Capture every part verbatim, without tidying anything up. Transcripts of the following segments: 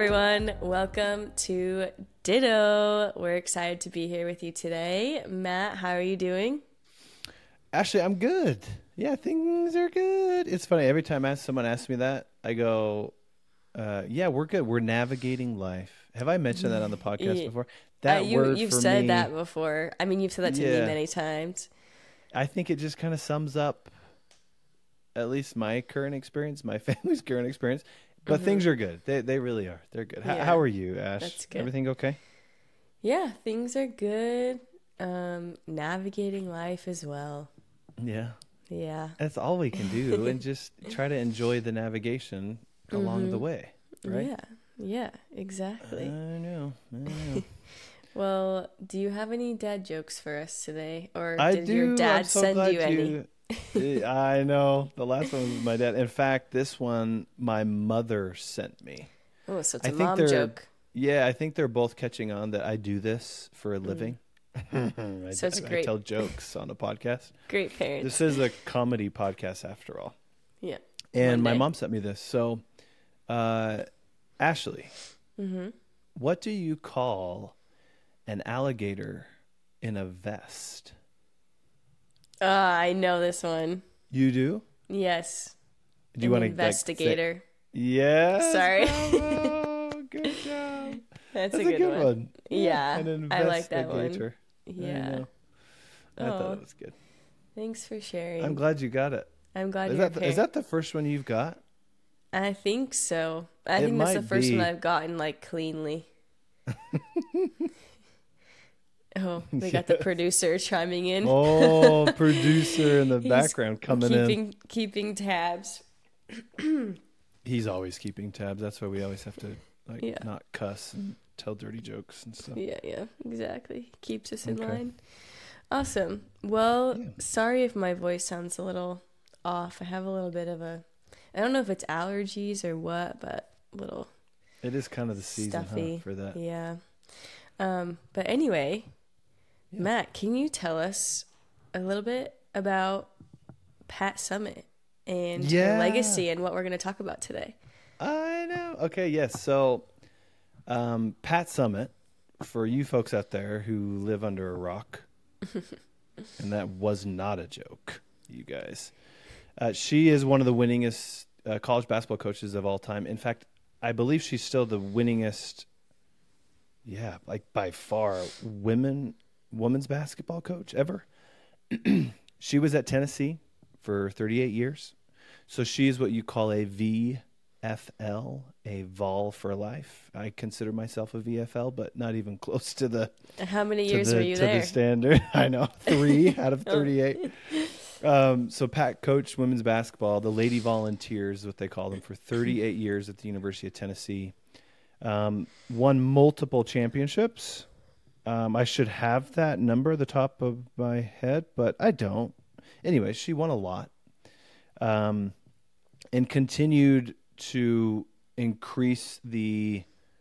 everyone. Welcome to Ditto. We're excited to be here with you today. Matt, how are you doing? Ashley, I'm good. Yeah, things are good. It's funny. Every time I ask, someone asks me that, I go, uh, yeah, we're good. We're navigating life. Have I mentioned that on the podcast Yeah. before? Uh, That you, word you've for said me, that before. I mean, you've said that to me yeah, many times. I think it just kind of sums up at least my current experience, my family's current experience. But Mm-hmm. things are good. They they really are. They're good. H- Yeah, how are you, Ash? that's good. Everything okay? Yeah, things are good. Um, navigating life as well. Yeah. Yeah. That's all we can do, and just try to enjoy the navigation along the Mm-hmm. way, right? Yeah. Yeah, I exactly. know. I know. Well, do you have any dad jokes for us today? Or I did your do. I'm dad so send glad you any? you. Eh, I know. The last one was my dad. In fact, this one my mother sent me. Oh, so it's I a think mom they're. joke. Yeah, I think they're both catching on that I do this for a Mm. living. I, So it's I great. tell jokes on a podcast. Great This parents. is a comedy podcast after all. Yeah. And One my day. mom sent me this. So, uh, Ashley, Mm-hmm. what do you call an alligator in a vest? Ah, I know this one. You do? Yes. Do you An want to investigator. Yes, Sorry. bravo. Good job. That's, That's a good, one. one. Yeah, an I like that one. investigator. I Yeah. know. I Oh, thought it was good. thanks for sharing. I'm glad you got it. I'm glad Is you're that the, here. is that the first one you've got? I think so. I It think that's the might first be. one I've gotten like cleanly. Oh, we got the Yes. producer chiming in. Oh, producer in the He's background coming in. keeping keeping tabs. He's always keeping tabs. That's why we always have to like Yeah. not cuss and tell dirty jokes and stuff. Yeah, yeah, exactly. Keeps us in Okay. line. Awesome. Well, Yeah. sorry if my voice sounds a little off. I have a little bit of a, I don't know if it's allergies or what, but a little It is kind of the season, stuffy. huh, for that. Yeah. Um, but anyway, Yeah. Matt, can you tell us a little bit about Pat Summit and Yeah. her legacy and what we're going to talk about today? I know. Okay, yes. So, um, Pat Summit, for you folks out there who live under a rock, and that was not a joke, you guys. Uh, she is one of the winningest uh, college basketball coaches of all time. In fact, I believe she's still the winningest, yeah, like by far, women women's basketball coach ever. She was at Tennessee for thirty-eight years. So she's what you call a V F L, a Vol for life. I consider myself a V F L, but not even close to the How many to years the, were you to there? the standard. I know, three out of Oh. thirty-eight. Um, so Pat coached women's basketball, the Lady Volunteers, what they call them, for thirty-eight years at the University of Tennessee. Um, won multiple championships. Um, I should have that number at the top of my head, but I don't. Anyway, she won a lot, um, and continued to increase the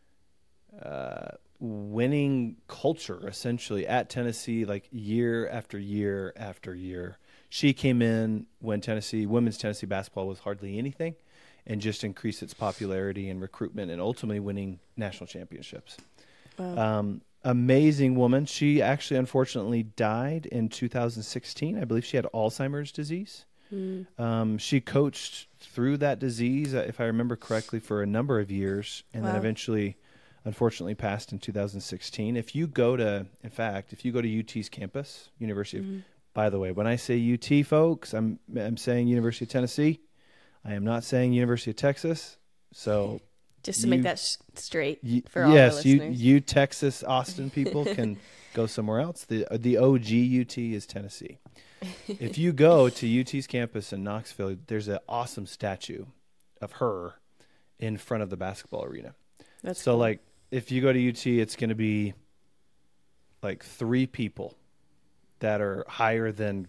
uh, winning culture, essentially, at Tennessee, like year after year after year. She came in when Tennessee, women's Tennessee basketball was hardly anything, and just increased its popularity and recruitment, and ultimately winning national championships. Wow. Um, amazing woman. She actually, unfortunately, died in two thousand sixteen. I believe she had Alzheimer's disease. Mm. Um, she coached through that disease, uh, if I remember correctly, for a number of years, and then Wow. eventually, unfortunately, passed in two thousand sixteen. If you go to, in fact, if you go to U T's campus, University of, Mhm. by the way, when I say U T, folks, I'm I'm saying University of Tennessee. I am not saying University of Texas. So Just to make you- that sh- straight Y- for all our yes, you, listeners. you Texas Austin people can go somewhere else. The the O G U T is Tennessee. If you go to U T's campus in Knoxville, there's an awesome statue of her in front of the basketball arena. That's so cool. like if you go to U T, it's going to be like three people that are higher than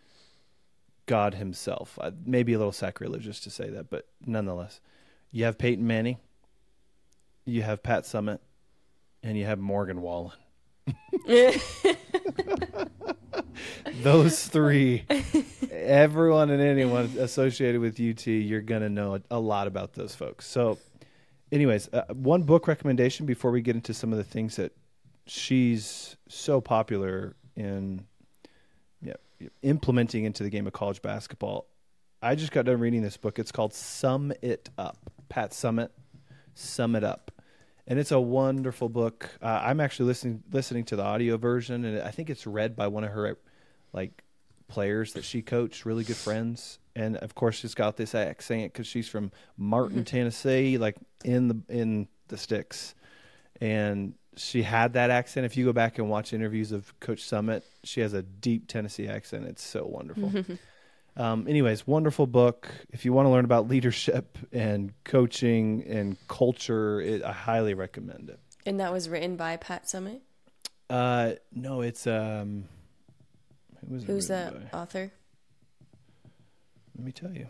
God himself. Uh, maybe a little sacrilegious to say that, but nonetheless, you have Peyton Manning, you have Pat Summit, and you have Morgan Wallen. Those three, everyone and anyone associated with U T, you're going to know a, a lot about those folks. So anyways, uh, one book recommendation before we get into some of the things that she's so popular in yeah, implementing into the game of college basketball. I just got done reading this book. It's called Sum It Up. Pat Summitt, Sum It Up. And it's a wonderful book. Uh, I'm actually listening listening to the audio version, and I think it's read by one of her like players that she coached, really good friends. And of course, she's got this accent because she's from Martin, mm-hmm. Tennessee, like in the in the sticks. And she had that accent. If you go back and watch interviews of Coach Summitt, she has a deep Tennessee accent. It's so wonderful. Um, anyways, wonderful book. If you want to learn about leadership and coaching and culture, it, I highly recommend it. And that was written by Pat Summitt? Uh, no, it's um. Who was it Who's the by? author? Let me tell you.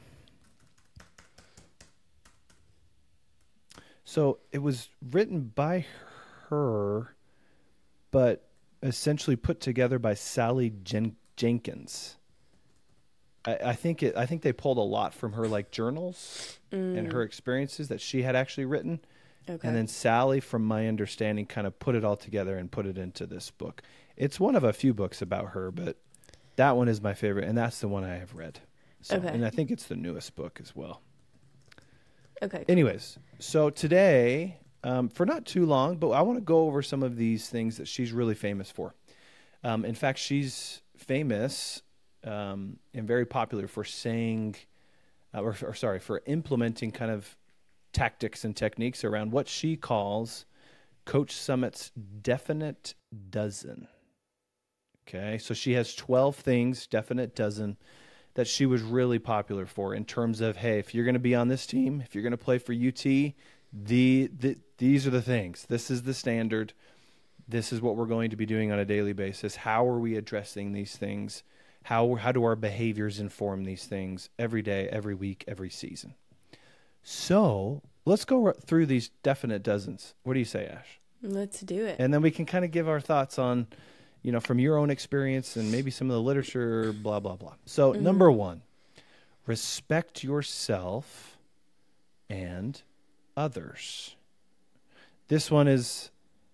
So it was written by her, but essentially put together by Sally Jen- Jenkins. I, I think it. I think they pulled a lot from her, like journals mm. and her experiences that she had actually written, okay. And then Sally, from my understanding, kind of put it all together and put it into this book. It's one of a few books about her, but that one is my favorite, and that's the one I have read. So, okay. And I think it's the newest book as well. Okay. Anyways, so today, um, for not too long, but I want to go over some of these things that she's really famous for. Um, in fact, she's famous. Um, and very popular for saying, uh, or, or sorry, for implementing kind of tactics and techniques around what she calls Coach Summitt's definite dozen. Okay, so she has twelve things, definite dozen, that she was really popular for in terms of, hey, if you're going to be on this team, if you're going to play for U T, the, the these are the things. This is the standard. This is what we're going to be doing on a daily basis. How are we addressing these things? How how do our behaviors inform these things every day, every week, every season? So let's go through these definite dozens. What do you say, Ash? Let's do it. And then we can kind of give our thoughts on, you know, from your own experience and maybe some of the literature, blah, blah, blah. So mm-hmm. number one, respect yourself and others. This one is,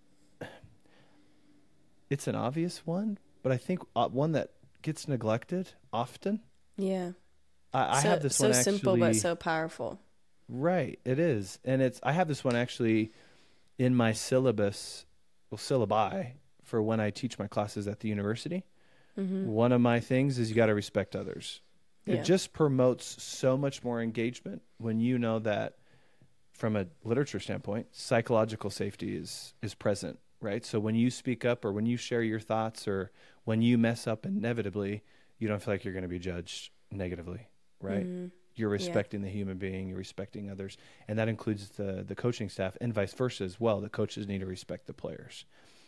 it's an obvious one, but I think uh, one that gets neglected often. Yeah. I, I so, have this so one actually. So simple, but so powerful. Right. It is. And it's, I have this one actually in my syllabus, well, syllabi for when I teach my classes at the university. Mm-hmm. One of my things is you got to respect others. It yeah. just promotes so much more engagement when you know that from a literature standpoint, psychological safety is, is present. Right. So when you speak up or when you share your thoughts or when you mess up inevitably, you don't feel like you're going to be judged negatively. Right. Mm-hmm. You're respecting yeah. the human being, you're respecting others. And that includes the, the coaching staff and vice versa as well. The coaches need to respect the players.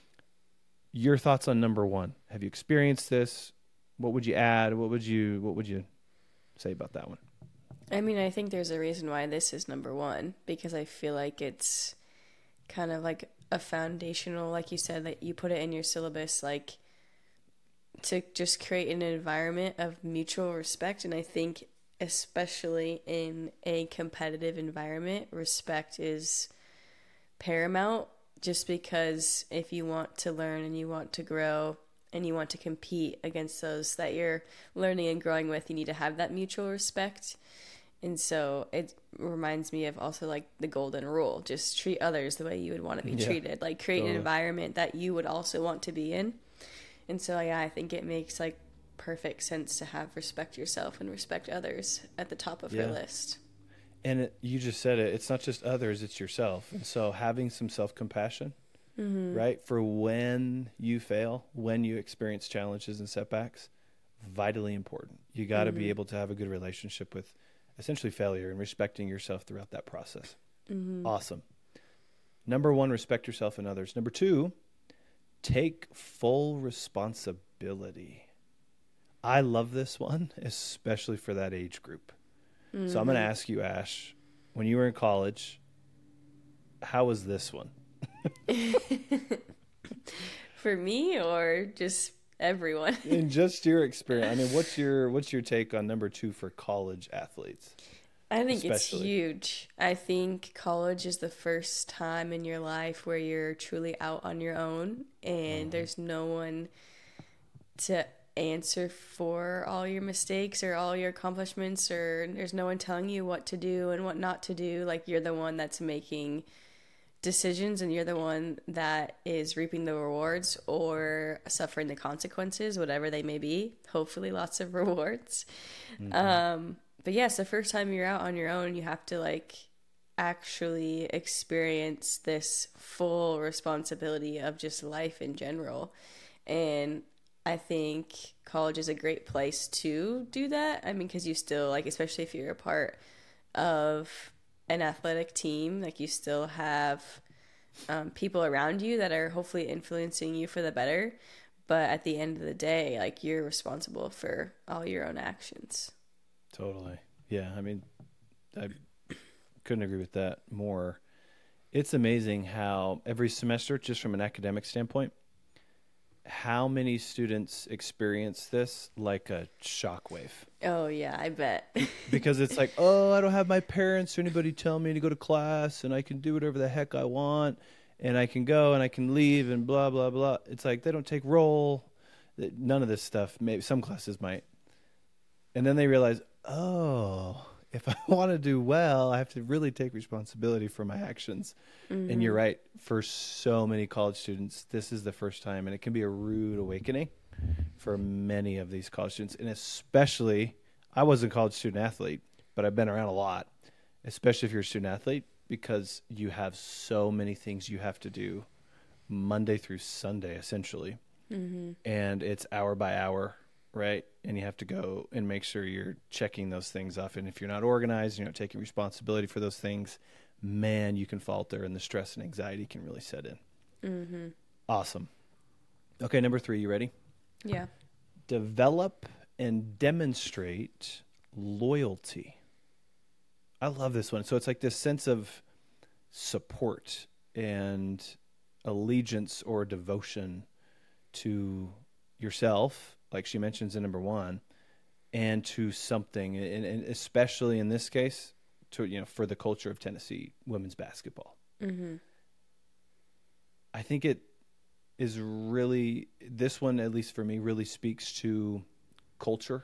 Your thoughts on number one. Have you experienced this? What would you add? What would you what would you say about that one? I mean, I think there's a reason why this is number one, because I feel like it's kind of like a foundational, like you said, that you put it in your syllabus, like to just create an environment of mutual respect. And I think especially in a competitive environment, respect is paramount, just because if you want to learn and you want to grow and you want to compete against those that you're learning and growing with, you need to have that mutual respect. And so it reminds me of also like the golden rule, just treat others the way you would want to be yeah, treated, like create totally. An environment that you would also want to be in. And so, yeah, I think it makes like perfect sense to have respect yourself and respect others at the top of yeah. your list. And it, you just said it, it's not just others, it's yourself. And so having some self-compassion, mm-hmm. right, for when you fail, when you experience challenges and setbacks, vitally important. You got to mm-hmm. be able to have a good relationship with essentially failure and respecting yourself throughout that process. Mm-hmm. Awesome. Number one, respect yourself and others. Number two, take full responsibility. I love this one, especially for that age group. Mm-hmm. So I'm going to ask you, Ash, when you were in college, how was this one? For me or just everyone? In just your experience. I mean, what's your what's your take on number two for college athletes? I think especially. it's huge. I think college is the first time in your life where you're truly out on your own and Mm-hmm. there's no one to answer for all your mistakes or all your accomplishments, or there's no one telling you what to do and what not to do. Like, you're the one that's making decisions and you're the one that is reaping the rewards or suffering the consequences, whatever they may be. Hopefully lots of rewards. Mm-hmm. Um, but yes, the first time you're out on your own, you have to like actually experience this full responsibility of just life in general. And I think college is a great place to do that. I mean, because you still, like, especially if you're a part of an athletic team, like, you still have um, people around you that are hopefully influencing you for the better. But at the end of the day, like, you're responsible for all your own actions. Totally. Yeah. I mean, I couldn't agree with that more. It's amazing how every semester, just from an academic standpoint, how many students experience this like a shockwave. Oh, yeah, I bet. Because it's like, oh, I don't have my parents or anybody tell me to go to class and I can do whatever the heck I want and I can go and I can leave and blah, blah, blah. It's like they don't take roll. None of this stuff. Maybe some classes might. And then they realize, oh, if I want to do well, I have to really take responsibility for my actions. Mm-hmm. And you're right. For so many college students, this is the first time, and it can be a rude awakening for many of these college students. And especially, I wasn't a college student athlete, but I've been around a lot, especially if you're a student athlete, because you have so many things you have to do Monday through Sunday, essentially. Mm-hmm. And it's hour by hour. Right. And you have to go and make sure you're checking those things off. And if you're not organized, you're not taking responsibility for those things, man, you can falter and the stress and anxiety can really set in. Mm-hmm. Awesome. Okay. Number three, you ready? Yeah. Develop and demonstrate loyalty. I love this one. So it's like this sense of support and allegiance or devotion to yourself, like she mentions in number one, and to something, and, and especially in this case, to, you know, for the culture of Tennessee women's basketball. Mm-hmm. I think it is really, this one, at least for me, really speaks to culture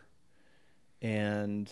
and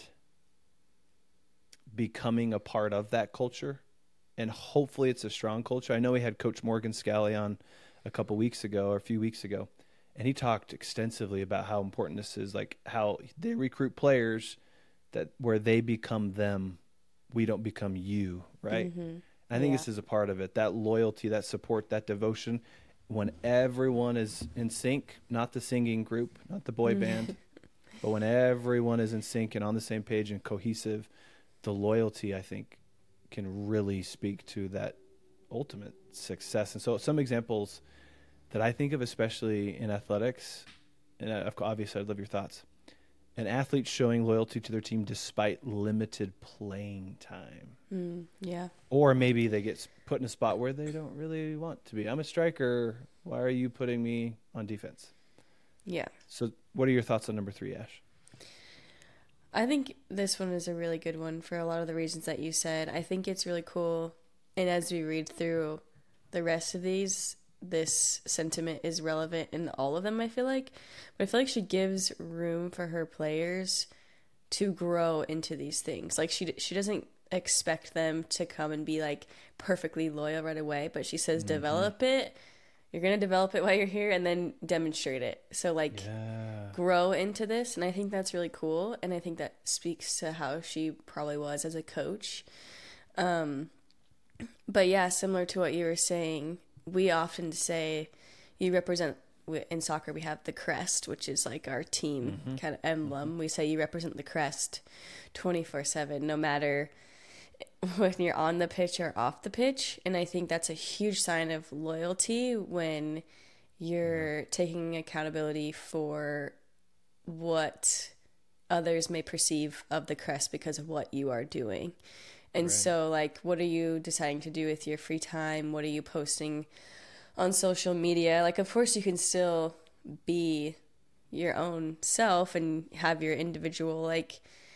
becoming a part of that culture. And hopefully it's a strong culture. I know we had Coach Morgan Scally on a couple weeks ago or a few weeks ago. And he talked extensively about how important this is, like how they recruit players that where they become them, we don't become you, right? Mm-hmm. I think yeah. This is a part of it, that loyalty, that support, that devotion. When everyone is in sync, not the singing group, not the boy band, but when everyone is in sync and on the same page and cohesive, the loyalty, I think, can really speak to that ultimate success. And so some examples that I think of, especially in athletics, and obviously I'd love your thoughts, an athlete showing loyalty to their team despite limited playing time. Mm, yeah. Or maybe they get put in a spot where they don't really want to be. I'm a striker. Why are you putting me on defense? Yeah. So what are your thoughts on number three, Ash? I think this one is a really good one for a lot of the reasons that you said. I think it's really cool. And as we read through the rest of these, this sentiment is relevant in all of them, I feel like. But I feel like she gives room for her players to grow into these things. Like, she she doesn't expect them to come and be, like, perfectly loyal right away. But she says, mm-hmm. develop it. You're going to develop it while you're here and then demonstrate it. So, like, yeah. grow into this. And I think that's really cool. And I think that speaks to how she probably was as a coach. Um, but, yeah, similar to what you were saying, we often say you represent, in soccer we have the crest, which is like our team mm-hmm. kind of emblem. Mm-hmm. We say you represent the crest twenty-four seven, no matter when you're on the pitch or off the pitch. And I think that's a huge sign of loyalty when you're mm-hmm. taking accountability for what others may perceive of the crest because of what you are doing. And right. so, like, what are you deciding to do with your free time? What are you posting on social media? Like, of course, you can still be your own self and have your individual, like,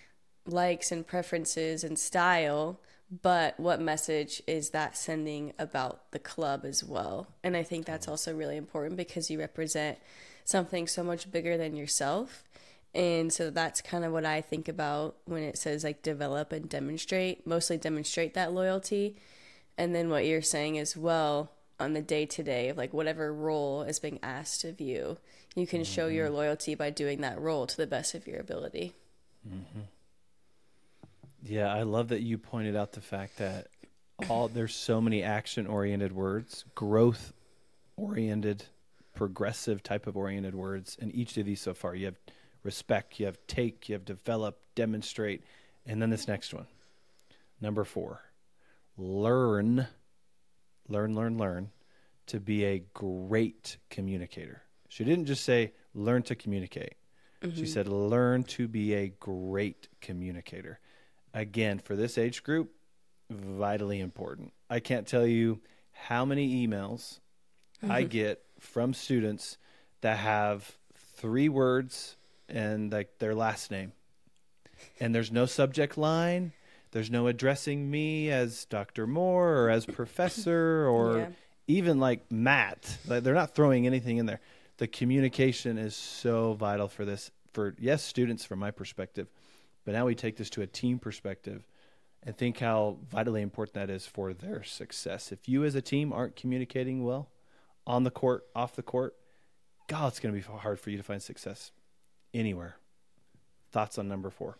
likes and preferences and style, but what message is that sending about the club as well? And I think that's also really important because you represent something so much bigger than yourself. And so that's kind of what I think about when it says like develop and demonstrate, mostly demonstrate that loyalty. And then what you're saying as well on the day to day of like whatever role is being asked of you, you can show your loyalty by doing that role to the best of your ability. Mm-hmm. Yeah, I love that you pointed out the fact that all there's so many action-oriented words, growth-oriented, progressive type of oriented words, and each of these so far, you have respect, you have take, you have develop, demonstrate, and then this next one, number four, learn, learn, learn, learn to be a great communicator. She didn't just say learn to communicate. Mm-hmm. She said learn to be a great communicator. Again, for this age group, vitally important. I can't tell you how many emails mm-hmm. I get from students that have three words and like their last name. And there's no subject line. There's no addressing me as Doctor Moore or as professor or yeah. even like Matt. Like they're not throwing anything in there. The communication is so vital for this, for, yes, students from my perspective, but now we take this to a team perspective and think how vitally important that is for their success. If you as a team aren't communicating well on the court, off the court, God, it's going to be hard for you to find success anywhere. Thoughts on number four?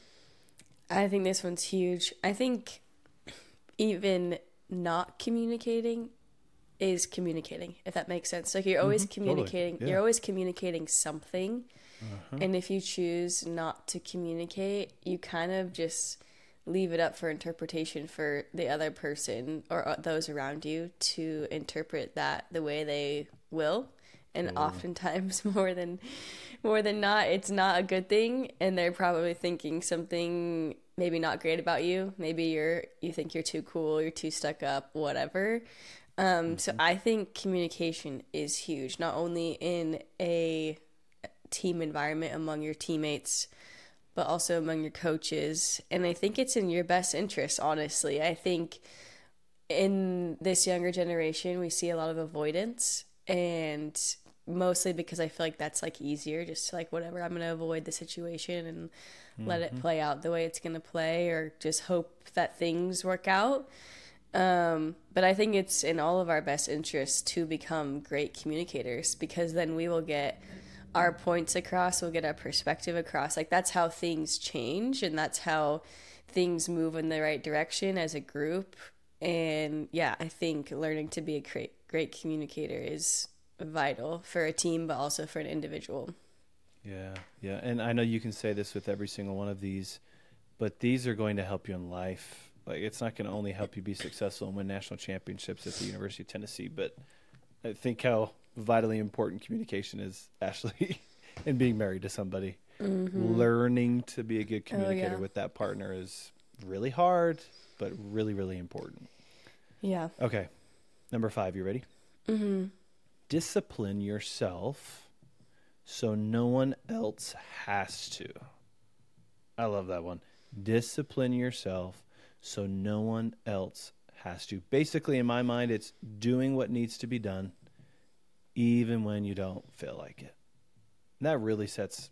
I think this one's huge. I think even not communicating is communicating, if that makes sense. Like you're always mm-hmm, communicating, totally. yeah. you're always communicating something. Uh-huh. And if you choose not to communicate, you kind of just leave it up for interpretation for the other person or those around you to interpret that the way they will. And oh. oftentimes more than more than not, it's not a good thing. And they're probably thinking something maybe not great about you. Maybe you're you think you're too cool, you're too stuck up, whatever. Um, mm-hmm. So I think communication is huge, not only in a team environment among your teammates, but also among your coaches. And I think it's in your best interest, honestly. I think in this younger generation, we see a lot of avoidance, and mostly because I feel like that's like easier, just to like, whatever, I'm going to avoid the situation and mm-hmm. let it play out the way it's going to play, or just hope that things work out. Um, but I think it's in all of our best interests to become great communicators, because then we will get our points across, we'll get our perspective across. Like that's how things change, and that's how things move in the right direction as a group. And yeah, I think learning to be a great, great communicator is vital for a team, but also for an individual. Yeah, yeah. And I know you can say this with every single one of these, but these are going to help you in life. Like it's not going to only help you be successful and win national championships at the University of Tennessee, but I think how vitally important communication is, Ashley, and being married to somebody. Mm-hmm. Learning to be a good communicator oh, yeah. with that partner is really hard, but really, really important. Yeah. Okay. Number five, you ready? Mm-hmm. Discipline yourself so no one else has to. I love that one. Discipline yourself so no one else has to. Basically, in my mind, it's doing what needs to be done even when you don't feel like it. And that really sets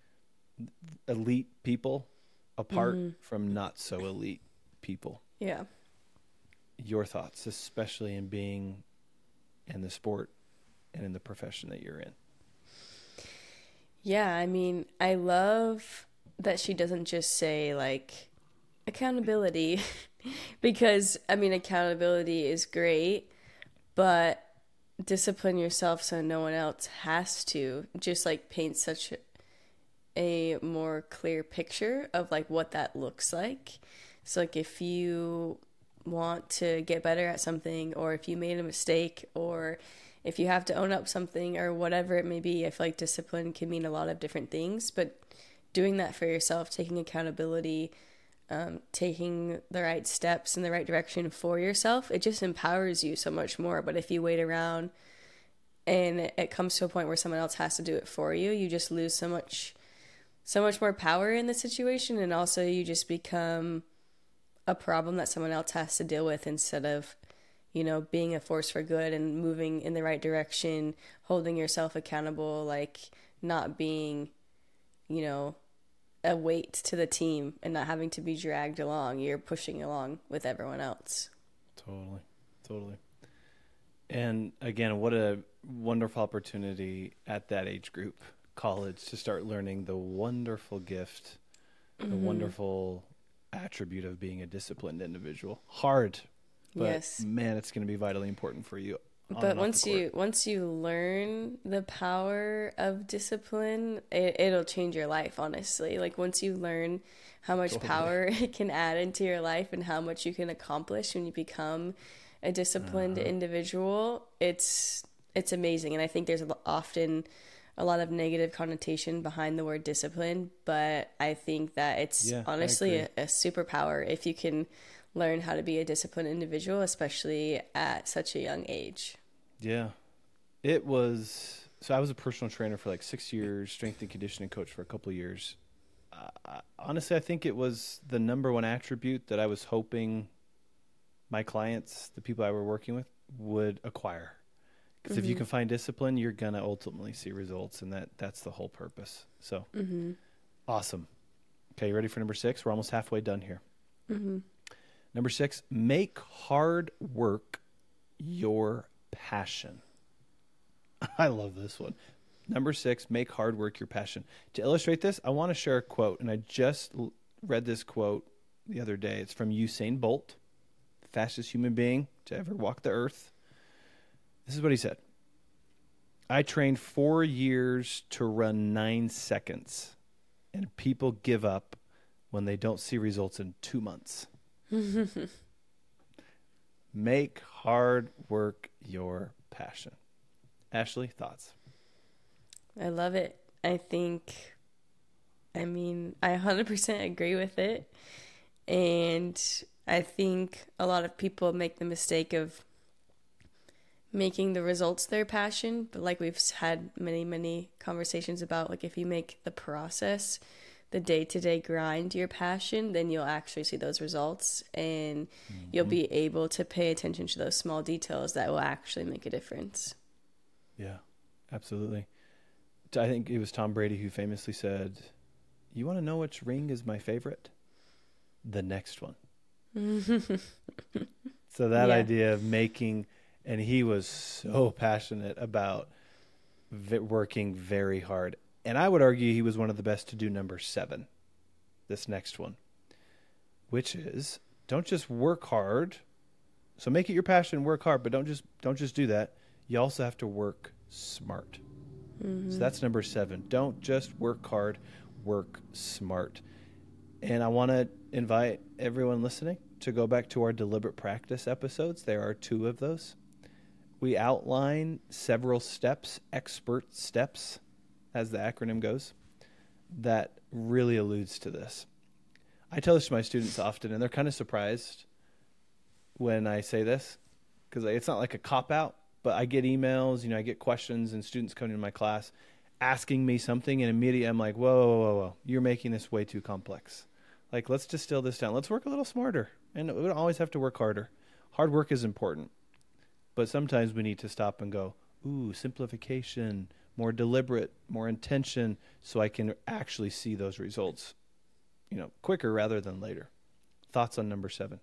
elite people apart mm-hmm. from not so elite people. Yeah. Your thoughts, especially in being in the sport and in the profession that you're in. Yeah, I mean, I love that she doesn't just say, like, accountability, because, I mean, accountability is great, but discipline yourself so no one else has to just, like, paint such a more clear picture of, like, what that looks like. So, like, if you want to get better at something, or if you made a mistake, or if you have to own up something, or whatever it may be, I feel like discipline can mean a lot of different things, but doing that for yourself, taking accountability, um, taking the right steps in the right direction for yourself, it just empowers you so much more. But if you wait around and it comes to a point where someone else has to do it for you, you just lose so much so much more power in the situation, and also you just become a problem that someone else has to deal with instead of, you know, being a force for good and moving in the right direction, holding yourself accountable, like not being, you know, a weight to the team and not having to be dragged along. You're pushing along with everyone else. Totally. Totally. And again, what a wonderful opportunity at that age group, college, to start learning the wonderful gift, the mm-hmm. wonderful attribute of being a disciplined individual. Hard, but yes. man, it's going to be vitally important for you. But once you once you learn the power of discipline, it, it'll change your life, honestly. Like once you learn how much totally. power it can add into your life and how much you can accomplish when you become a disciplined uh-huh. individual, it's it's amazing. And I think there's often a lot of negative connotation behind the word discipline, but I think that it's yeah, honestly a, a superpower if you can learn how to be a disciplined individual, especially at such a young age. Yeah. It was, so I was a personal trainer for like six years, strength and conditioning coach for a couple of years. Uh, honestly, I think it was the number one attribute that I was hoping my clients, the people I were working with, would acquire. Because mm-hmm. if you can find discipline, you're going to ultimately see results, and that that's the whole purpose. So, mm-hmm. awesome. Okay, you ready for number six? We're almost halfway done here. Mm-hmm. Number six, make hard work your passion. I love this one. Number six, make hard work your passion. To illustrate this, I want to share a quote, and I just l- read this quote the other day. It's from Usain Bolt, fastest human being to ever walk the earth. This is what he said. I trained four years to run nine seconds, and people give up when they don't see results in two months. Make hard work your passion. Ashley, thoughts? I love it. I think, I mean, I one hundred percent agree with it. And I think a lot of people make the mistake of making the results their passion. But like we've had many, many conversations about, like if you make the process, the day-to-day grind your passion, then you'll actually see those results, and mm-hmm. you'll be able to pay attention to those small details that will actually make a difference. Yeah, absolutely. I think it was Tom Brady who famously said, you want to know which ring is my favorite? The next one. So that yeah. idea of making, and he was so passionate about v- working very hard. And I would argue he was one of the best to do number seven, this next one, which is don't just work hard. So make it your passion, work hard, but don't just don't just do that. You also have to work smart. Mm-hmm. So that's number seven. Don't just work hard, work smart. And I want to invite everyone listening to go back to our deliberate practice episodes. There are two of those. We outline several steps, expert steps, as the acronym goes, that really alludes to this. I tell this to my students often, and they're kind of surprised when I say this, because it's not like a cop-out, but I get emails, you know, I get questions, and students come into my class asking me something, and immediately I'm like, whoa, whoa, whoa, whoa, you're making this way too complex. Like, let's distill this down. Let's work a little smarter, and we don't always have to work harder. Hard work is important, but sometimes we need to stop and go, ooh, simplification, more deliberate, more intention, so I can actually see those results, you know, quicker rather than later. Thoughts on number seven?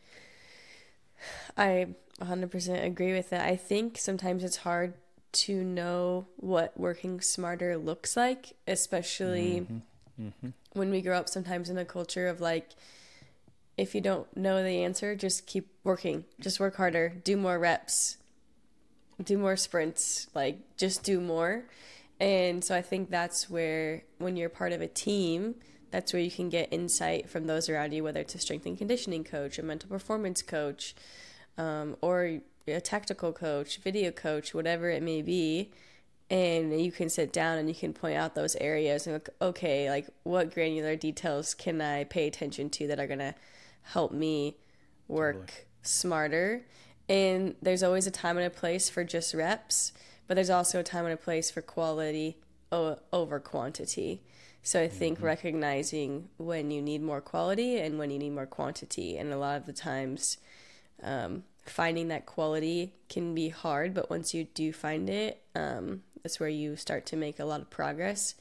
I one hundred percent agree with that. I think sometimes it's hard to know what working smarter looks like, especially mm-hmm. Mm-hmm. when we grow up sometimes in a culture of like, if you don't know the answer, just keep working, just work harder, do more reps, do more sprints, like just do more. And so I think that's where, when you're part of a team, that's where you can get insight from those around you, whether it's a strength and conditioning coach, a mental performance coach, um, or a tactical coach, video coach, whatever it may be. And you can sit down and you can point out those areas and look, okay, like what granular details can I pay attention to that are going to help me work totally. smarter. And there's always a time and a place for just reps, but there's also a time and a place for quality o- over quantity. So I think Mm-hmm. recognizing when you need more quality and when you need more quantity. And a lot of the times, um, finding that quality can be hard, but once you do find it, um, that's where you start to make a lot of progress.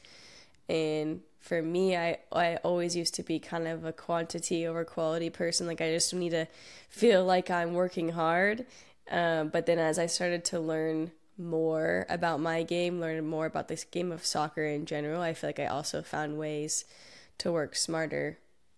And for me, I, I always used to be kind of a quantity over quality person. Like, I just need to feel like I'm working hard. Um, but then as I started to learn more about my game, learn more about this game of soccer in general, I feel like I also found ways to work smarter.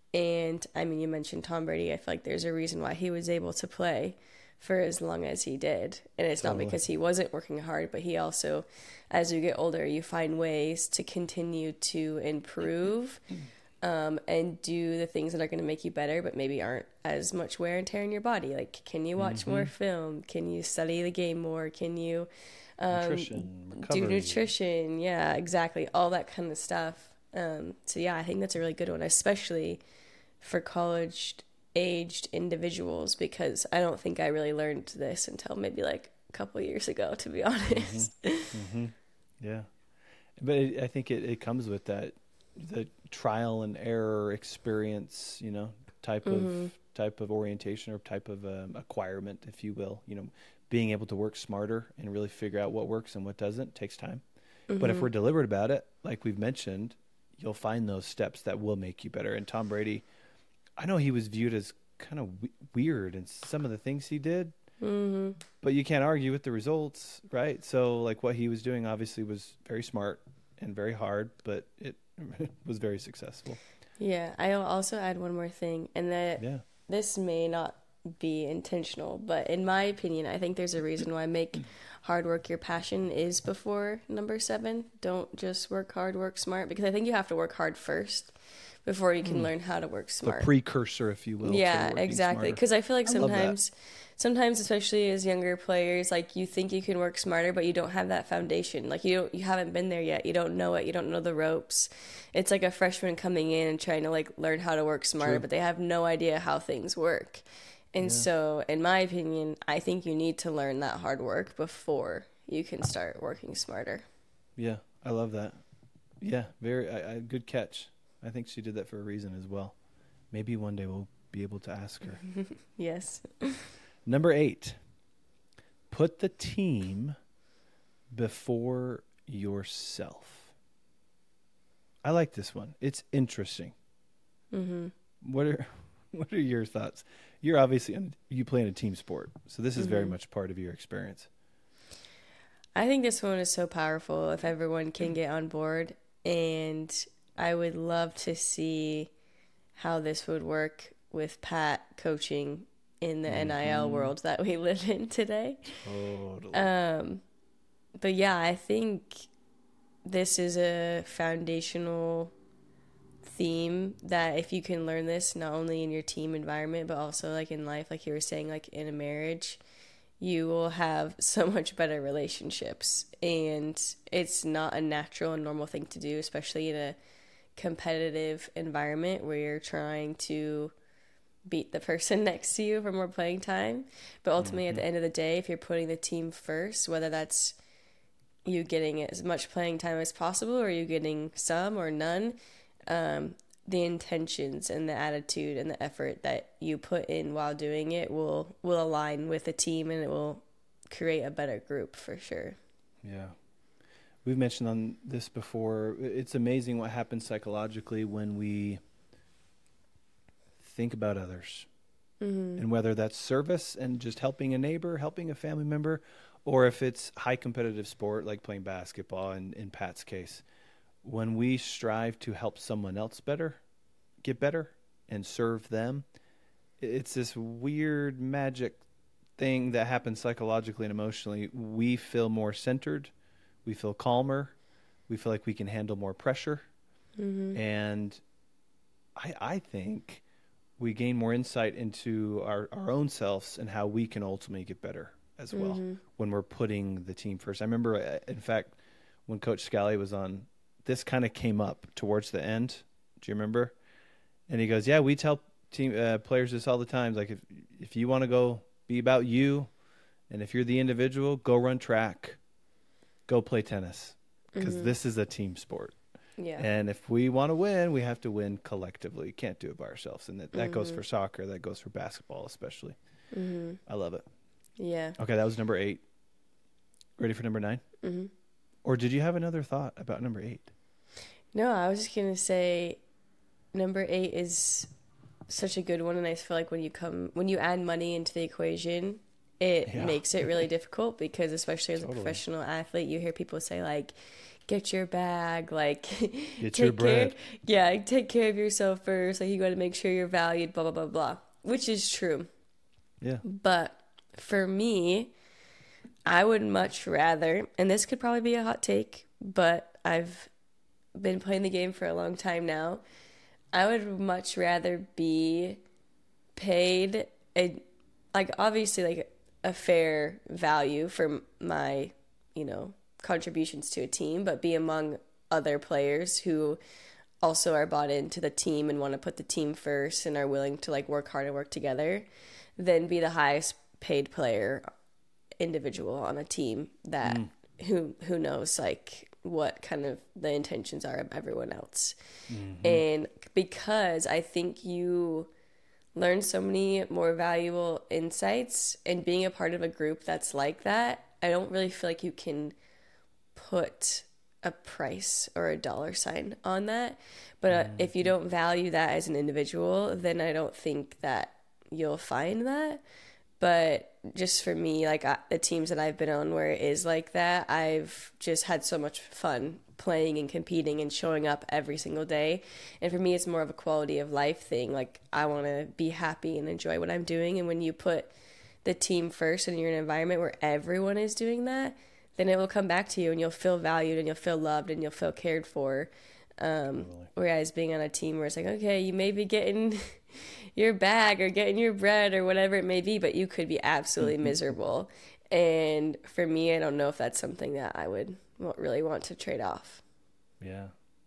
And I mean, you mentioned Tom Brady. I feel like there's a reason why he was able to play for as long as he did. And it's not Totally. because he wasn't working hard, but he also, as you get older, you find ways to continue to improve um, and do the things that are going to make you better, but maybe aren't as much wear and tear in your body. Like, can you watch Mm-hmm. more film? Can you study the game more? Can you um, Nutrition, do recovery. nutrition? Yeah, exactly. All that kind of stuff. Um, so, yeah, I think that's a really good one, especially for college aged individuals, because I don't think I really learned this until maybe like a couple years ago, to be honest. Mm-hmm. Mm-hmm. Yeah. But it, I think it, it comes with that, the trial and error experience, you know, type Mm-hmm. of type of orientation or type of um, acquirement, if you will. You know, being able to work smarter and really figure out what works and what doesn't takes time. But if Mm-hmm. we're deliberate about it, like we've mentioned, you'll find those steps that will make you better. And Tom Brady, I know he was viewed as kind of w- weird in some of the things he did, Mm-hmm. but you can't argue with the results, right? So, like, what he was doing obviously was very smart and very hard, but it was very successful. Yeah, I'll also add one more thing, and that Yeah. this may not be intentional, but in my opinion, I think there's a reason why make hard work your passion is before number seven. Don't just work hard, work smart, because I think you have to work hard first before you can Hmm. learn how to work The smart. precursor, if you will. Yeah, to working exactly. smarter. Because I feel like I love that. sometimes, sometimes, especially as younger players, like you think you can work smarter, but you don't have that foundation. Like you don't, you haven't been there yet. You don't know it. You don't know the ropes. It's like a freshman coming in and trying to like learn how to work smarter, True. but they have no idea how things work. And Yeah. so, in my opinion, I think you need to learn that hard work before you can start working smarter. Yeah, I love that. Yeah, very I, I, good catch. I think she did that for a reason as well. Maybe one day we'll be able to ask her. Yes. Number eight, put the team before yourself. I like this one. It's interesting. Mm-hmm. What are what are your thoughts? You're obviously on, you play in a team sport, so this is very Mhm. much part of your experience. I think this one is so powerful if everyone can get on board, and I would love to see how this would work with Pat coaching in the N I L Mhm. world that we live in today. Totally. Um, but yeah, I think this is a foundational theme that if you can learn this not only in your team environment but also like in life, like you were saying, like in a marriage, you will have so much better relationships. And it's not a natural and normal thing to do, especially in a competitive environment where you're trying to beat the person next to you for more playing time. But ultimately, at the end of the day, if you're putting the team first, whether that's you getting as much playing time as possible or you getting some or none, um, the intentions and the attitude and the effort that you put in while doing it will will align with the team, and it will create a better group for sure. Yeah. We've mentioned on this before. It's amazing what happens psychologically when we think about others. Mm-hmm. And whether that's service and just helping a neighbor, helping a family member, or if it's high competitive sport like playing basketball in, in Pat's case, when we strive to help someone else better, get better, and serve them, it's this weird magic thing that happens psychologically and emotionally. We feel more centered. We feel calmer. We feel like we can handle more pressure. Mm-hmm. And I, I think we gain more insight into our, our own selves and how we can ultimately get better as well Mm-hmm. when we're putting the team first. I remember, uh, in fact, when Coach Scally was on, this kind of came up towards the end. Do you remember? And he goes, yeah, we tell team uh, players this all the time. Like, if, if you want to go be about you, and if you're the individual, go run track, go play tennis, because Mm-hmm. this is a team sport. Yeah. And if we want to win, we have to win collectively. You can't do it by ourselves. And that, that Mm-hmm. goes for soccer. That goes for basketball, especially. Mm-hmm. I love it. Yeah. Okay, that was number eight. Ready for number nine? Mm-hmm. Or did you have another thought about number eight? No, I was just going to say number eight is such a good one. And I feel like when you come, when you add money into the equation, it Yeah. makes it really difficult because especially as Totally. a professional athlete, you hear people say like, get your bag, like Get take your care, bread. yeah, take care of yourself first. Like you got to make sure you're valued, blah, blah, blah, blah, which is true. Yeah. But for me, I would much rather, and this could probably be a hot take, but I've been playing the game for a long time now. I would much rather be paid a, like obviously like a fair value for my, you know, contributions to a team, but be among other players who also are bought into the team and want to put the team first and are willing to like work hard and work together, than be the highest paid player individual on a team that mm. who who knows like what kind of the intentions are of everyone else. Mm-hmm. And because I think you learn so many more valuable insights, and being a part of a group that's like that, I don't really feel like you can put a price or a dollar sign on that. But uh, mm-hmm. if you don't value that as an individual, then I don't think that you'll find that. But just for me, like I, the teams that I've been on where it is like that, I've just had so much fun playing and competing and showing up every single day. And for me, it's more of a quality of life thing. Like I want to be happy and enjoy what I'm doing. And when you put the team first and you're in an environment where everyone is doing that, then it will come back to you and you'll feel valued and you'll feel loved and you'll feel cared for. Um, totally. Whereas being on a team where it's like, okay, you may be getting your bag or getting your bread or whatever it may be, but you could be absolutely miserable. And for me, I don't know if that's something that I would really want to trade off. Yeah.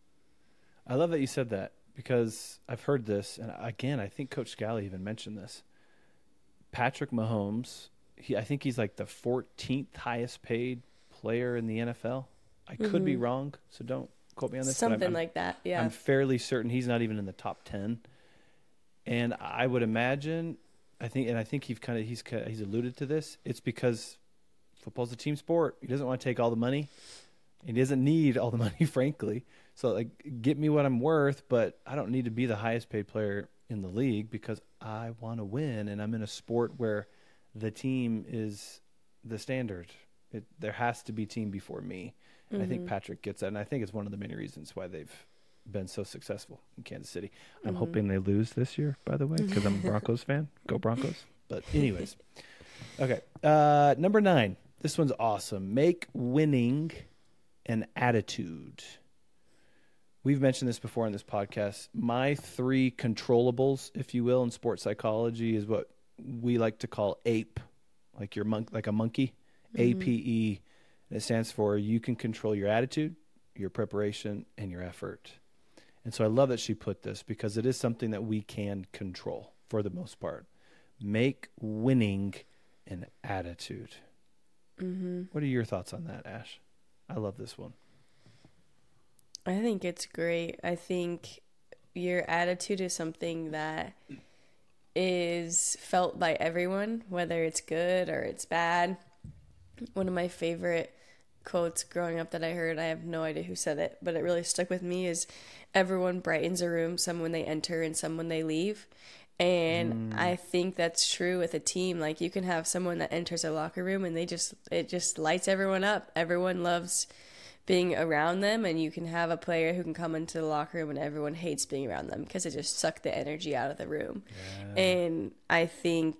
I love that you said that, because I've heard this. And again, I think Coach Scally even mentioned this. Patrick Mahomes, he, I think he's like the fourteenth highest paid player in the N F L. I could mm-hmm. be wrong, so don't quote me on this. Something I'm, I'm, like that, yeah. I'm fairly certain he's not even in the top ten. And I would imagine, I think, and I think he's kind of he's he's alluded to this. It's because football's a team sport. He doesn't want to take all the money. He doesn't need all the money, frankly. So, like, get me what I'm worth, but I don't need to be the highest paid player in the league because I want to win, and I'm in a sport where the team is the standard. It, there has to be team before me. Mm-hmm. I think Patrick gets that, and I think it's one of the many reasons why they've been so successful in Kansas City. I'm mm-hmm. hoping they lose this year, by the way, because I'm a Broncos fan. Go Broncos. But anyways. Okay. Uh, number nine. This one's awesome. Make winning an attitude. We've mentioned this before on this podcast. My three controllables, if you will, in sports psychology is what we like to call APE, like your monk, like a monkey, mm-hmm. A P E. And it stands for you can control your attitude, your preparation, and your effort. And so I love that she put this because it is something that we can control for the most part. Make winning an attitude. Mm-hmm. What are your thoughts on that, Ash? I love this one. I think it's great. I think your attitude is something that is felt by everyone, whether it's good or it's bad. One of my favorite quotes growing up that I heard, I have no idea who said it, but it really stuck with me, is everyone brightens a room, some when they enter and some when they leave. And mm. I think that's true with a team. Like you can have someone that enters a locker room and they just, it just lights everyone up. Everyone loves being around them, and you can have a player who can come into the locker room and everyone hates being around them because it just sucked the energy out of the room. Yeah. And I think,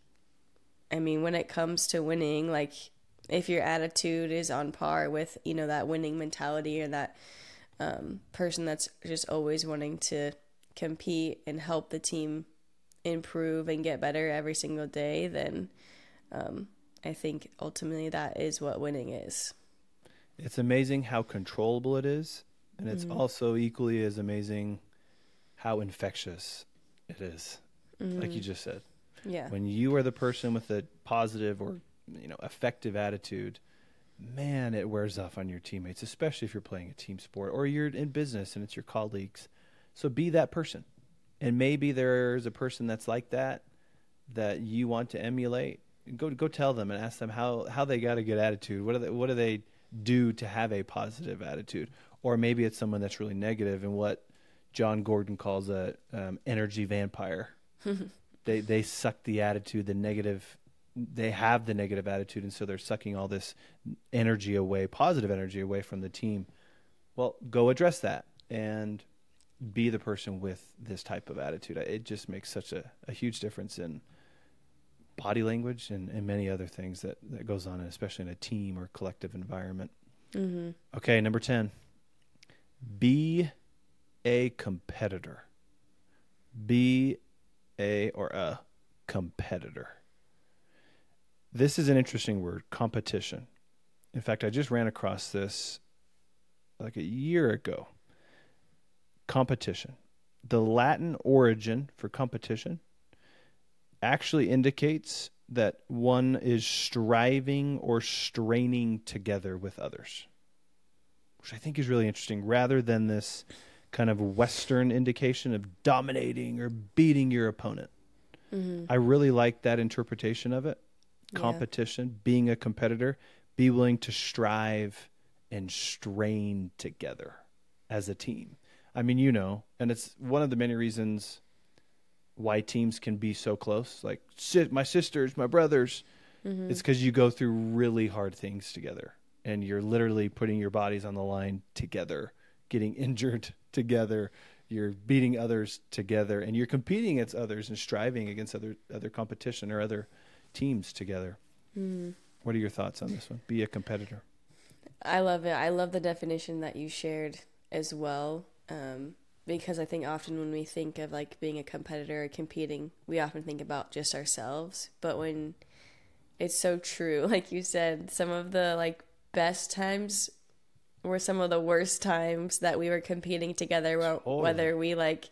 I mean, when it comes to winning, like if your attitude is on par with, you know, that winning mentality or that um, person that's just always wanting to compete and help the team improve and get better every single day, then um, I think ultimately that is what winning is. It's amazing how controllable it is, and it's mm-hmm. also equally as amazing how infectious it is, mm-hmm. like you just said. Yeah. When you are the person with a positive or, you know, effective attitude, man, it wears off on your teammates, especially if you're playing a team sport or you're in business and it's your colleagues. So be that person. And maybe there's a person that's like that that you want to emulate. Go go tell them and ask them how, how they got a good attitude. What do they, what do they do to have a positive attitude? Or maybe it's someone that's really negative and what John Gordon calls a um, energy vampire. they they suck the attitude, the negative. They have the negative attitude, and so they're sucking all this energy away, positive energy away from the team. Well, go address that and be the person with this type of attitude. It just makes such a, a huge difference in body language and, and many other things that, that goes on, especially in a team or collective environment. Mm-hmm. Okay, number ten. Be a competitor. Be a or a competitor. This is an interesting word, competition. In fact, I just ran across this like a year ago. Competition. The Latin origin for competition actually indicates that one is striving or straining together with others, which I think is really interesting, rather than this kind of Western indication of dominating or beating your opponent. Mm-hmm. I really like that interpretation of it. Competition, yeah. Being a competitor, be willing to strive and strain together as a team. I mean, you know, and it's one of the many reasons why teams can be so close. Like my sisters, my brothers, mm-hmm. It's because you go through really hard things together and you're literally putting your bodies on the line together, getting injured together. You're beating others together and you're competing against others and striving against other, other competition or other teams together. Mm. What are your thoughts on this one? Be a competitor. I love it. I love the definition that you shared as well. Um, because I think often when we think of like being a competitor or competing, we often think about just ourselves. But when it's so true, like you said, some of the like best times were some of the worst times that we were competing together, totally. Whether we like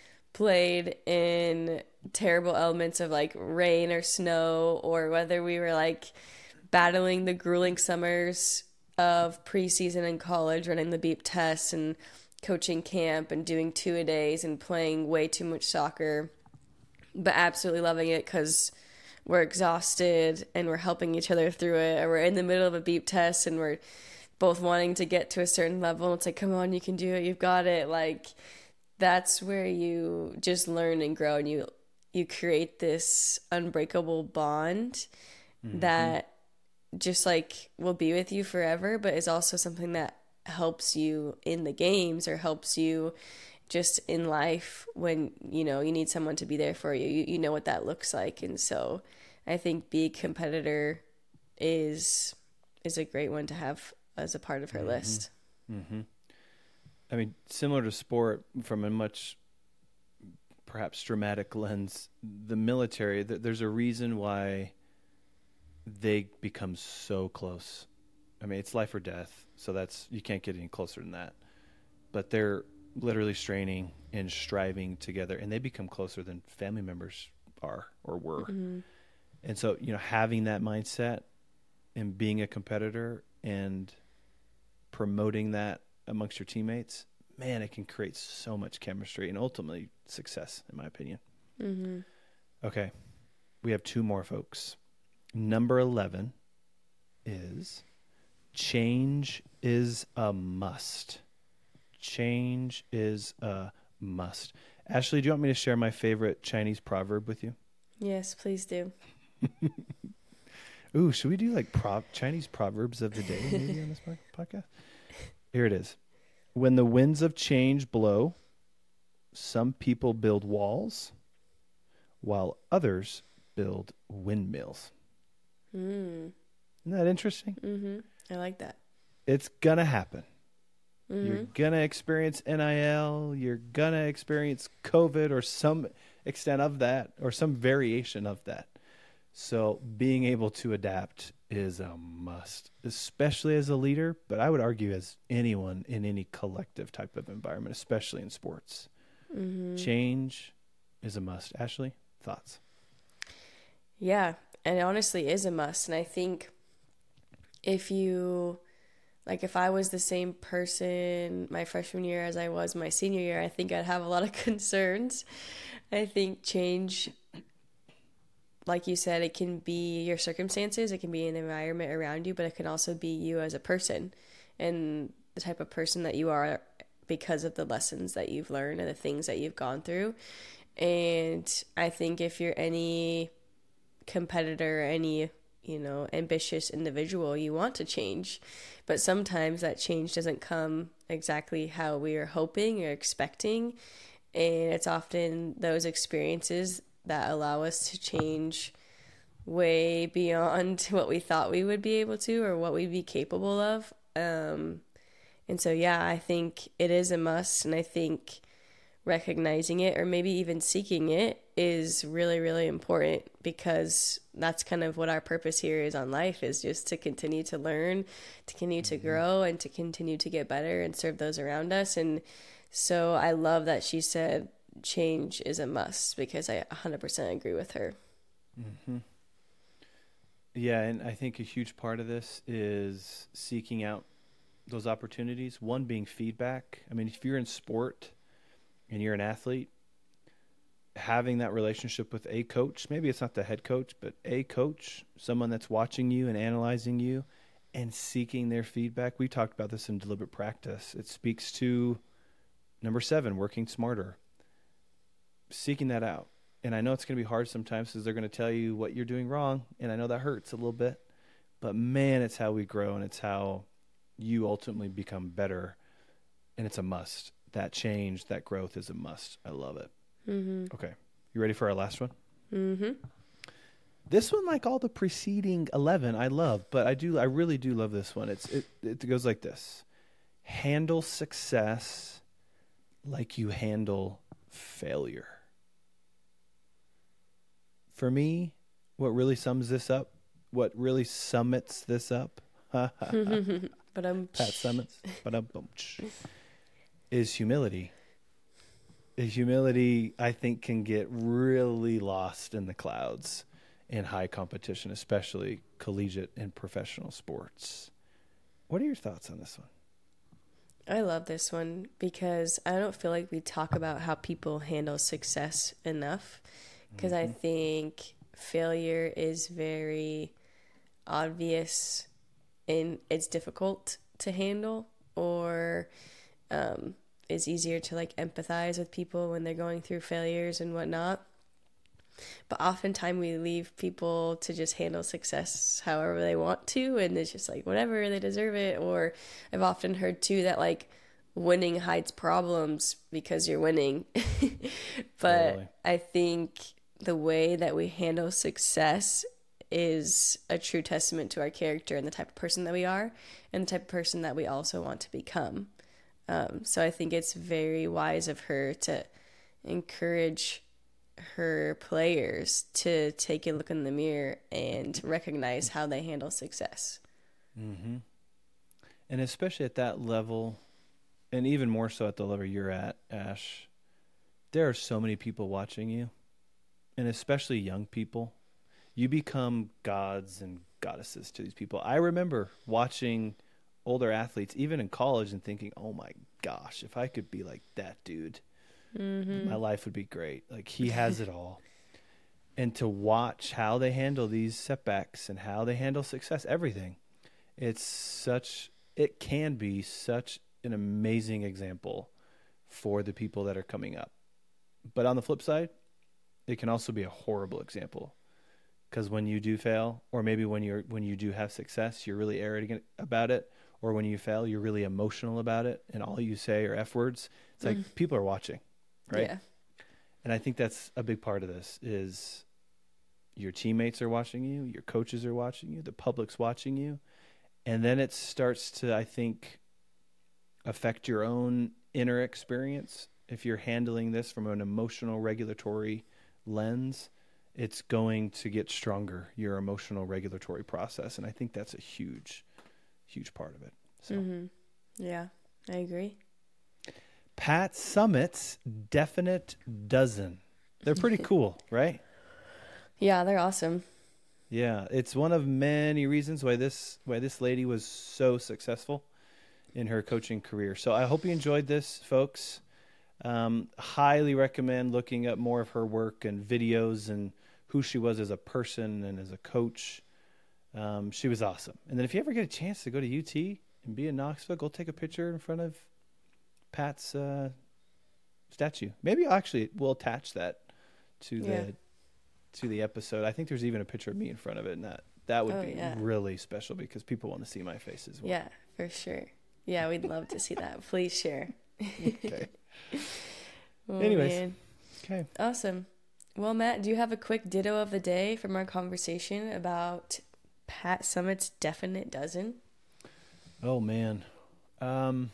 played in terrible elements of like rain or snow, or whether we were like battling the grueling summers of preseason in college, running the beep tests and coaching camp and doing two-a-days and playing way too much soccer, but absolutely loving it because we're exhausted and we're helping each other through it, or we're in the middle of a beep test and we're both wanting to get to a certain level. It's like, come on, you can do it. You've got it. Like, that's where you just learn and grow, and you you create this unbreakable bond mm-hmm. that just like will be with you forever, but is also something that helps you in the games or helps you just in life when, you know, you need someone to be there for you. You, you know what that looks like. And so I think be a competitor is is a great one to have as a part of her mm-hmm. list. Mm-hmm. I mean, similar to sport, from a much perhaps dramatic lens, the military, th- there's a reason why they become so close. I mean, it's life or death, so that's, you can't get any closer than that. But they're literally straining and striving together, and they become closer than family members are or were. Mm-hmm. And so, you know, having that mindset and being a competitor and promoting that amongst your teammates, man, it can create so much chemistry and ultimately success, in my opinion. Mm-hmm. Okay, we have two more, folks. Number eleven is change is a must. Change is a must. Ashley, do you want me to share my favorite Chinese proverb with you? Yes, please do. Ooh, should we do like pro- Chinese proverbs of the day maybe on this podcast? Here it is. When the winds of change blow, some people build walls, while others build windmills. Mm. Isn't that interesting? Mm-hmm. I like that. It's going to happen. Mm-hmm. You're going to experience N I L. You're going to experience COVID or some extent of that or some variation of that. So being able to adapt is a must, especially as a leader, but I would argue as anyone in any collective type of environment, especially in sports. Mm-hmm. Change is a must. Ashley, thoughts? Yeah, and it honestly is a must. And I think if you, like, if I was the same person my freshman year as I was my senior year, I think I'd have a lot of concerns. I think change, like you said, it can be your circumstances, it can be an environment around you, but it can also be you as a person and the type of person that you are because of the lessons that you've learned and the things that you've gone through. And I think if you're any competitor, any, you know, ambitious individual, you want to change. But sometimes that change doesn't come exactly how we are hoping or expecting. And it's often those experiences that allow us to change way beyond what we thought we would be able to or what we'd be capable of. Um, and so, yeah, I think it is a must. And I think recognizing it or maybe even seeking it is really, really important, because that's kind of what our purpose here is on life, is just to continue to learn, to continue to grow, and to continue to get better and serve those around us. And so I love that she said change is a must, because I one hundred percent agree with her. Mm-hmm. Yeah, and I think a huge part of this is seeking out those opportunities. One being feedback. I mean, if you're in sport and you're an athlete, having that relationship with a coach, maybe it's not the head coach, but a coach, someone that's watching you and analyzing you and seeking their feedback. We talked about this in deliberate practice. It speaks to number seven, working smarter, seeking that out. And I know it's going to be hard sometimes because they're going to tell you what you're doing wrong. And I know that hurts a little bit, but man, it's how we grow, and it's how you ultimately become better. And it's a must. That change, that growth is a must. I love it. Mm-hmm. Okay. You ready for our last one? Mm-hmm. This one, like all the preceding eleven, I love, but I do, I really do love this one. It's, it, it goes like this: handle success like you handle failure. For me, what really sums this up, what really summits this up, But I'm Pat Summits, but I'm is humility. Humility, I think, can get really lost in the clouds in high competition, especially collegiate and professional sports. What are your thoughts on this one? I love this one because I don't feel like we talk about how people handle success enough, because mm-hmm. I think failure is very obvious and it's difficult to handle, or um, it's easier to like empathize with people when they're going through failures and whatnot. But oftentimes we leave people to just handle success however they want to, and it's just like whatever, they deserve it. Or I've often heard too that like winning hides problems because you're winning. But totally. I think the way that we handle success is a true testament to our character and the type of person that we are and the type of person that we also want to become. Um, so I think it's very wise of her to encourage her players to take a look in the mirror and recognize how they handle success. Mm-hmm. And especially at that level, and even more so at the level you're at, Ash, there are so many people watching you, and especially young people. You become gods and goddesses to these people. I remember watching older athletes, even in college, and thinking, oh my gosh, if I could be like that dude, mm-hmm. my life would be great. Like, he has it all. And to watch how they handle these setbacks and how they handle success, everything, it's such, it can be such an amazing example for the people that are coming up. But on the flip side, it can also be a horrible example. Because when you do fail, or maybe when you're when you do have success, you're really arrogant about it, or when you fail, you're really emotional about it, and all you say are F words. It's like mm. people are watching, right? Yeah. And I think that's a big part of this is your teammates are watching you, your coaches are watching you, the public's watching you, and then it starts to, I think, affect your own inner experience. If you're handling this from an emotional regulatory lens, it's going to get stronger, your emotional regulatory process. And I think that's a huge, huge part of it. So, mm-hmm. Yeah, I agree. Pat Summit's Definite Dozen. They're pretty cool, right? Yeah, they're awesome. Yeah, it's one of many reasons why this why this lady was so successful in her coaching career. So I hope you enjoyed this, folks. Um, highly recommend looking up more of her work and videos and who she was as a person and as a coach. Um, she was awesome. And then if you ever get a chance to go to U T and be in Knoxville, go take a picture in front of Pat's uh, statue. Maybe actually we'll attach that to the Yeah. to the episode. I think there's even a picture of me in front of it, and that that would Oh, be yeah. really special because people want to see my face as well. Yeah, for sure. Yeah, we'd love to see that. Please share. Okay. Oh, Anyways. man. Okay. Awesome. Well, Matt, do you have a quick ditto of the day from our conversation about Pat Summitt's definite dozen? Oh man. Um.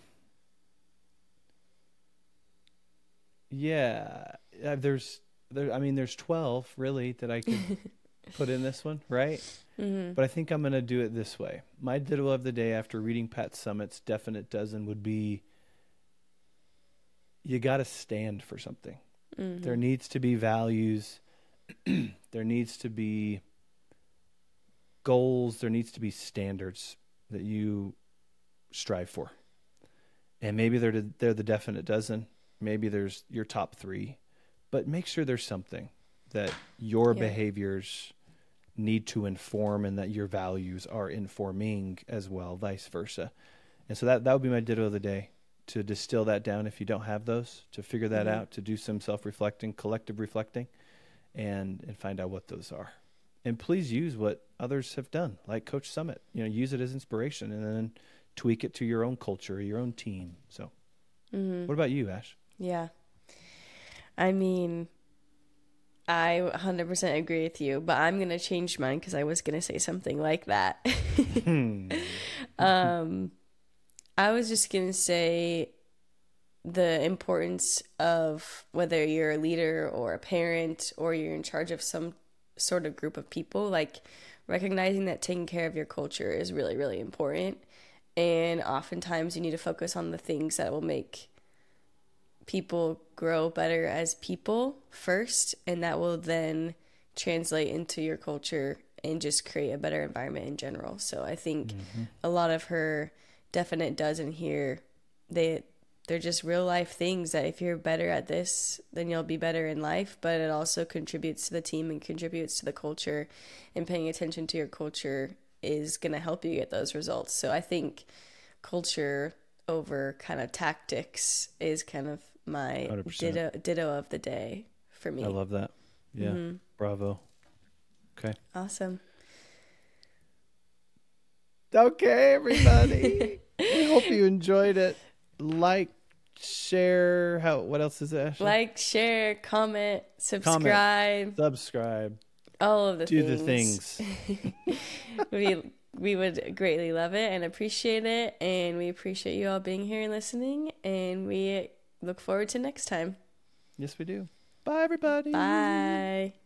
Yeah. Uh, there's there. I mean, there's twelve really that I could put in this one, right? Mm-hmm. But I think I'm gonna do it this way. My ditto of the day after reading Pat Summitt's definite dozen would be: you got to stand for something. Mm-hmm. There needs to be values. There needs to be goals. There needs to be standards that you strive for. And maybe they're the, they're the definite dozen. Maybe there's your top three. But make sure there's something that your Yeah. behaviors need to inform and that your values are informing as well, vice versa. And so that, that would be my ditto of the day. To distill that down if you don't have those, to figure that Mhm. out, to do some self-reflecting, collective reflecting, and and find out what those are. And please use what others have done, like Coach Summitt. You know, use it as inspiration and then tweak it to your own culture, your own team. So Mm-hmm. what about you, Ash? Yeah. I mean, I one hundred percent agree with you, but I'm going to change mine because I was going to say something like that. um, I was just going to say the importance of whether you're a leader or a parent or you're in charge of some sort of group of people, like recognizing that taking care of your culture is really, really important. And oftentimes you need to focus on the things that will make people grow better as people first, and that will then translate into your culture and just create a better environment in general. So I think Mm-hmm. a lot of her definite dozen here, they they're just real life things that if you're better at this, then you'll be better in life, but it also contributes to the team and contributes to the culture, and paying attention to your culture is going to help you get those results. So I think culture over kind of tactics is kind of my one hundred percent. ditto, ditto of the day for me. I love that. Yeah. Mhm. Bravo. Okay. Awesome. Okay, everybody. We hope you enjoyed it. Like, share. How? What else is it, Ashley? Like, share, comment, subscribe, Subscribe. all of the Do things. the things. we we would greatly love it and appreciate it, and we appreciate you all being here and listening, and we look forward to next time. Yes, we do. Bye, everybody. Bye.